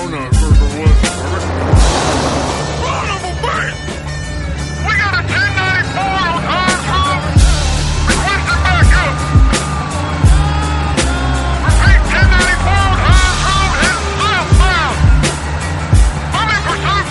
donut for what? Son of a bitch! We got a 1094 on Hans Road. Requesting backup. Repeat, 1094 on Hans Road, heading southbound. I'm in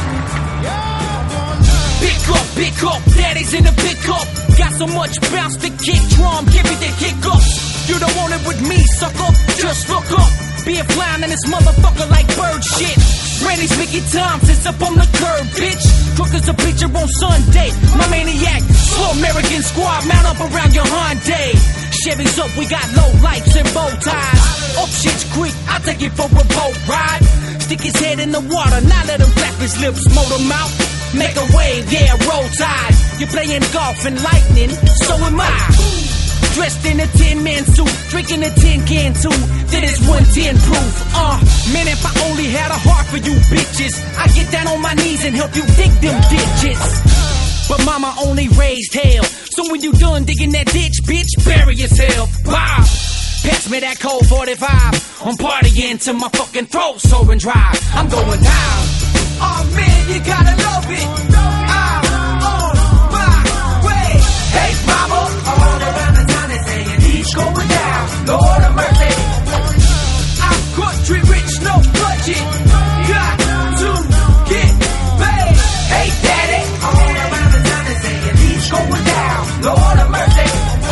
pursuit. Pick up, daddy's in the pickup. Got so much bounce to kick drum, give me the hiccups. You don't want it with me, sucker, just look up. Be a flying in this motherfucker like bird shit. Randy's Mickey Thompson's up on the curb, bitch. Cook as a preacher on Sunday. My maniac, slow American squad, mount up around your Hyundai. Chevy's up, we got low lights and bow ties. Up Shit's Creek, I'll take it for a boat ride. Stick his head in the water, now let him flap his lips, motor mouth. Make a wave, yeah, roll tide. You're playing golf and lightning, so am I. Dressed in a 10-man suit, drinking a 10-can too. That is 110 proof. Man, if I only had a heart for you bitches, I'd get down on my knees and help you dig them ditches. But mama only raised hell, so when you done digging that ditch, bitch, bury yourself. Bob, pass me that cold 45. I'm partying till my fucking throat sore and dry. I'm going down. Oh man, you gotta love it. I'm on my way. Hey mama, all around the town they saying he's going down. Lord of mercy. I'm country rich, no budget. Got to get paid. Hey daddy, all around the town they saying he's going down. Lord of mercy.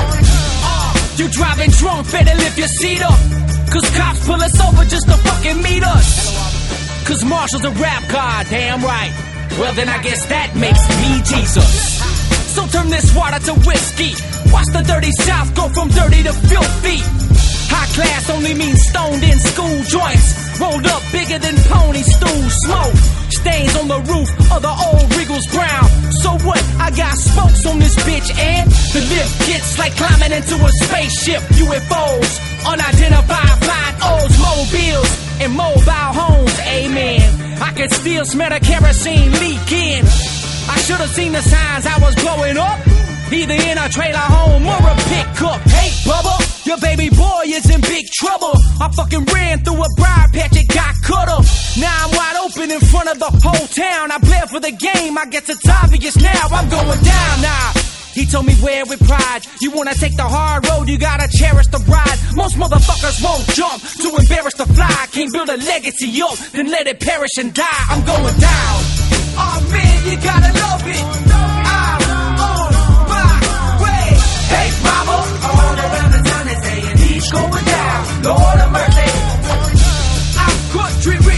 You driving drunk, better lift your seat up. Cause cops pull us over just to fucking meet us. Cause Marshall's a rap god, damn right. Well then I guess that makes me Jesus. So turn this water to whiskey. Watch the dirty South go from dirty to filthy. High class only means stoned in school joints. Rolled up bigger than pony stool smoke. Stains on the roof of the old Regal's brown. So what? I got spokes on this bitch and the lift gets like climbing into a spaceship. UFOs, unidentified flying O's, mobiles, and mobile homes. Amen. I can still smell the kerosene leaking. I should have seen the signs I was blowing up. Either in a trailer home or a pickup. Hey, Bubba, your baby boy is in big trouble. I fucking ran through a briar patch and got cut up. Now I'm wide open in front of the whole town. I bled for the game, I guess it's obvious now. I'm going down now. He told me wear with pride. You wanna take the hard road, you gotta cherish the ride. Most motherfuckers won't jump, too embarrassed to fly. Can't build a legacy up, then let it perish and die. I'm going down. Oh man, you gotta love it. I'm on my way. Hey mama, all around the town they saying he's going down. Lord of mercy. I'm country rich.